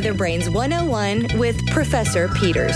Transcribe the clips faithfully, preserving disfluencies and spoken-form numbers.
Weather Brains one oh one with Professor Peters.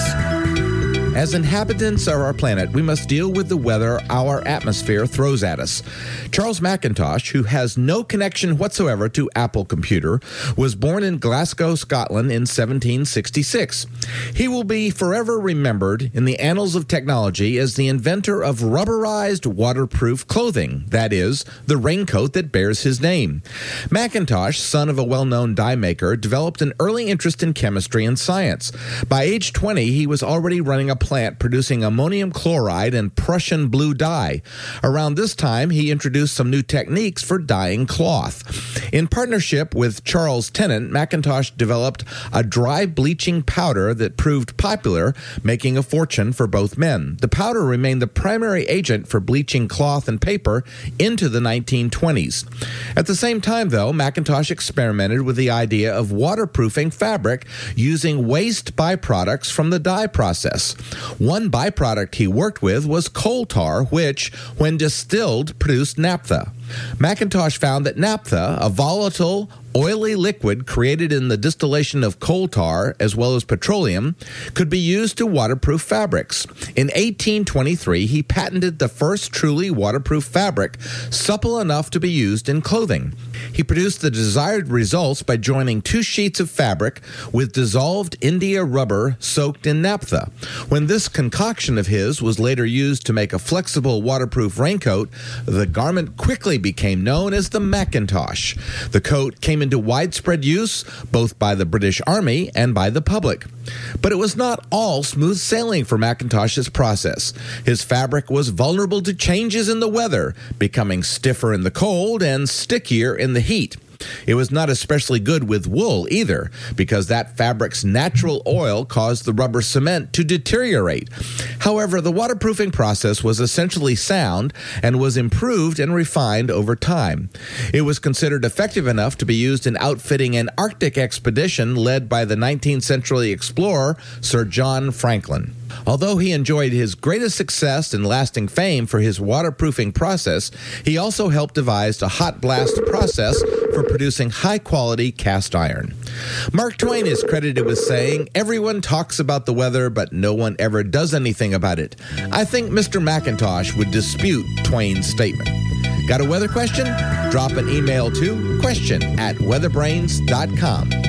As inhabitants of our planet, we must deal with the weather our atmosphere throws at us. Charles Macintosh, who has no connection whatsoever to Apple Computer, was born in Glasgow, Scotland in seventeen sixty-six. He will be forever remembered in the annals of technology as the inventor of rubberized waterproof clothing, that is, the raincoat that bears his name. Macintosh, son of a well-known dye maker, developed an early interest in chemistry and science. By age twenty, he was already running a plant producing ammonium chloride and Prussian blue dye. Around this time, he introduced some new techniques for dyeing cloth. In partnership with Charles Tennant, Macintosh developed a dry bleaching powder that proved popular, making a fortune for both men. The powder remained the primary agent for bleaching cloth and paper into the nineteen twenties. At the same time, though, Macintosh experimented with the idea of waterproofing fabric using waste byproducts from the dye process. One byproduct he worked with was coal tar, which, when distilled, produced naphtha. Macintosh found that naphtha, a volatile, oily liquid created in the distillation of coal tar as well as petroleum, could be used to waterproof fabrics. In eighteen twenty-three, he patented the first truly waterproof fabric, supple enough to be used in clothing. He produced the desired results by joining two sheets of fabric with dissolved India rubber soaked in naphtha. When this concoction of his was later used to make a flexible waterproof raincoat, the garment quickly became known as the Macintosh. The coat came into widespread use both by the British Army and by the public. But it was not all smooth sailing for Macintosh's process. His fabric was vulnerable to changes in the weather, becoming stiffer in the cold and stickier in the heat. It was not especially good with wool either, because that fabric's natural oil caused the rubber cement to deteriorate. However, the waterproofing process was essentially sound and was improved and refined over time. It was considered effective enough to be used in outfitting an Arctic expedition led by the nineteenth century explorer Sir John Franklin. Although he enjoyed his greatest success and lasting fame for his waterproofing process, he also helped devise a hot blast process for producing high-quality cast iron. Mark Twain is credited with saying, "Everyone talks about the weather, but no one ever does anything about it." I think Mister Macintosh would dispute Twain's statement. Got a weather question? Drop an email to question at weatherbrains dot com.